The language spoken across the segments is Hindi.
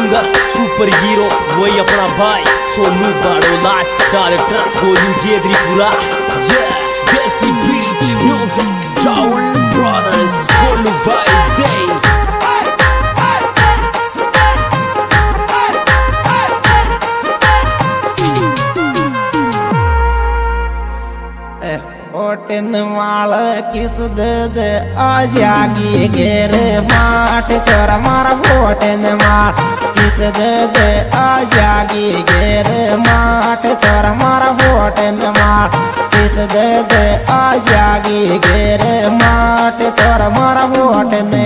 सिंगर सुपर हीरो वही अपना भाई Sonu Barola director Golu Gedripura Desi beat music Rahul brothers Golu भाई दे ओटन माल किस दे आजागी गेरे माट चोर मार ओटन माल किस दे आजागी गेरे माट चोर मार ओटन माल किस दे आजागी गेरे माट चोर मार ओटन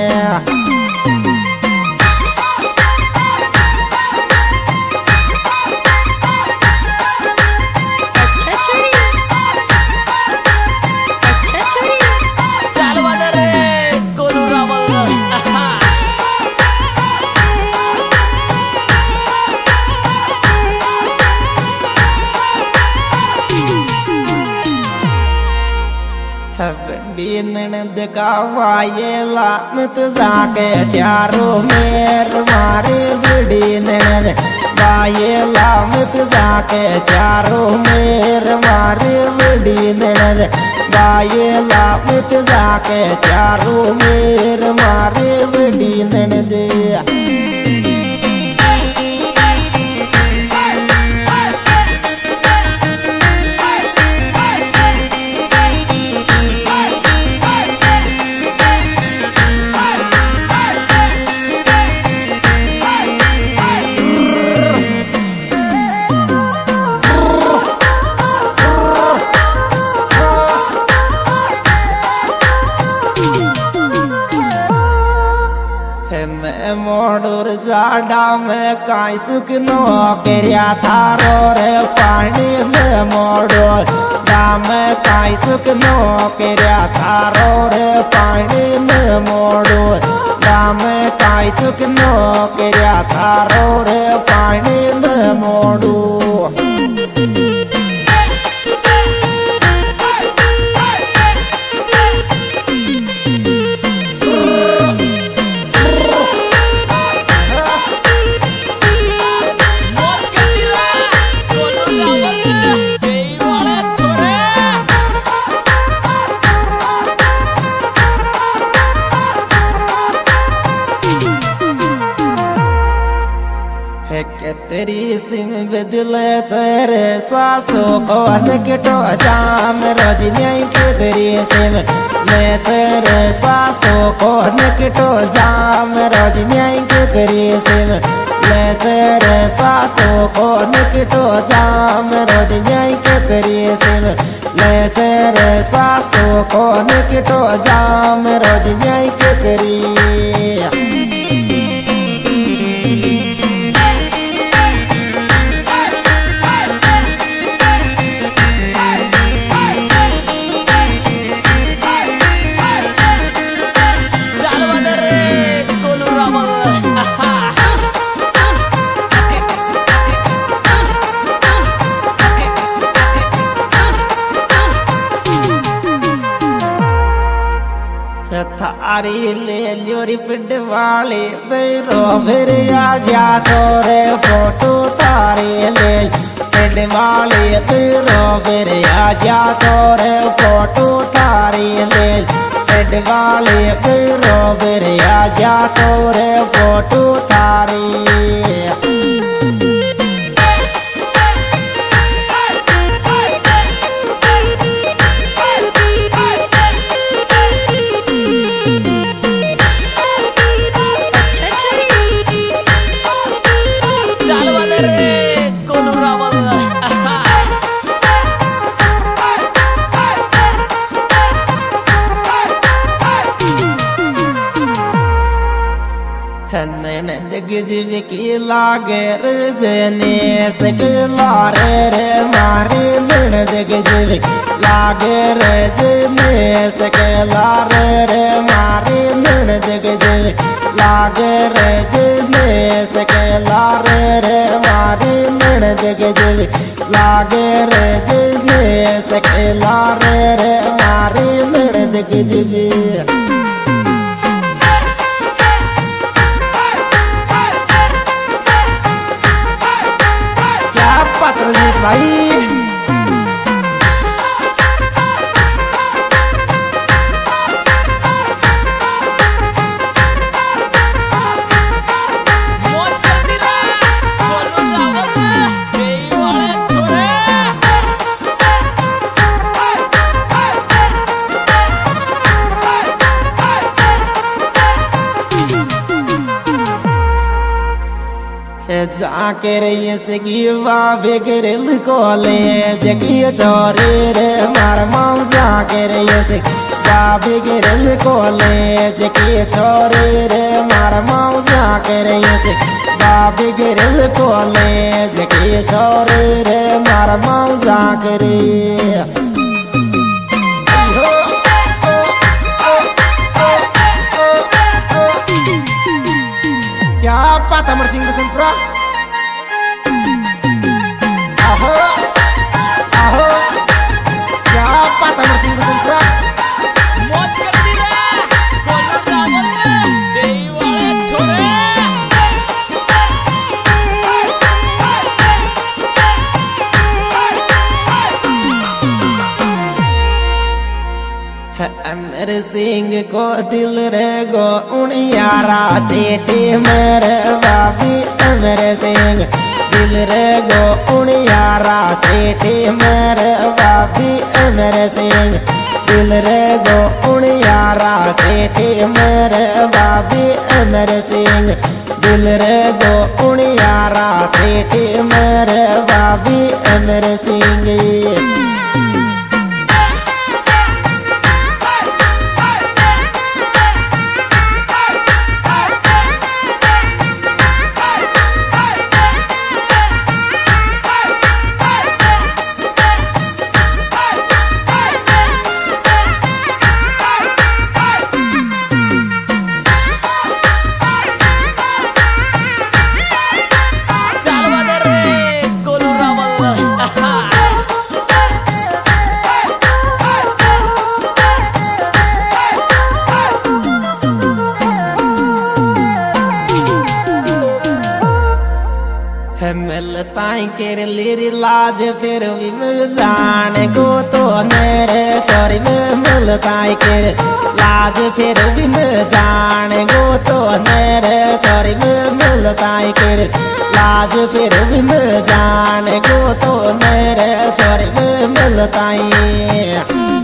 ननद का वायला मत जाके चारों मेर मारे बड़ी ननद वायला मत जाके चारों मेर मारे बड़ी ननद वायला मत जाके चारों मेर मारे बड़ी ननद मोडूर जाडा में काई सुख नो केरिया थारो रे पानी में मोडूर दाम काई सुख नो केरिया थारो रे पानी में मोडूर दाम काई सुख नो केरिया थारो रे पानी में मोडूर तेरी सिम बदले चेहरे सासो को निकटो जाम रजनी के तेरी सिम में चेहरे सासो को निकटो जाम रजनी के तेरी सिम में चेहरे सासो को निकटो जाम रजनी के तेरी सिम में चेहरे सासो को निकटो जाम रजनी के तेरी थारी ले ल्योरी पिंड वाले बेरो मेरे आजा तोरे फोटो थारी ले पिंड वाले बेरो मेरे आजा तोरे फोटो थारी ले पिंड वाले बेरो मेरे आजा तोरे फोटो थारी की लागे रजने सकलारे रे मारे लड़ जगजवी लागे रजने सकलारे रे मारे लड़ जगजवी लागे रजने सकलारे रे मारे लड़ जगजवी लागे रजने सकलारे रे मारे लड़ जगजवी जाकर इसकी बिगड़ल कॉलेज की चोरी रे मार माऊ जाकर बिगड़ल कॉलेज की छोरी रे मार माऊ जाकर बिगड़ल कॉलेज की छोरी रे मार माऊ जाकर क्या बात अमर सिंह बसंतपुरा आहो आहो क्या बात अमर सिंह बसंतपुरा मौज करती रे कोलू रावल देई वाले छोरे अमर सिंह को दिल रे गो उनियारा सेठी मेरे बाबी अमर सिंह दिल रे गो उनियारा सेठी मेरे बाबी अमर सिंह दिल रे गो उनियारा सेठी मेरे बाबी अमर सिंह दिल रे गो उनियारा सेठी मेरे बाबी अमर सिंह मिलताई केर लेरी लाज फिर भी मिल जाने को तो मेरे चोरी में मिलताई केर लाज फिर भी मिल जाने को तो मेरे चोरी में मिलताई केर लाज फिर भी मिल जाने को तो मेरे चोरी में मिलताई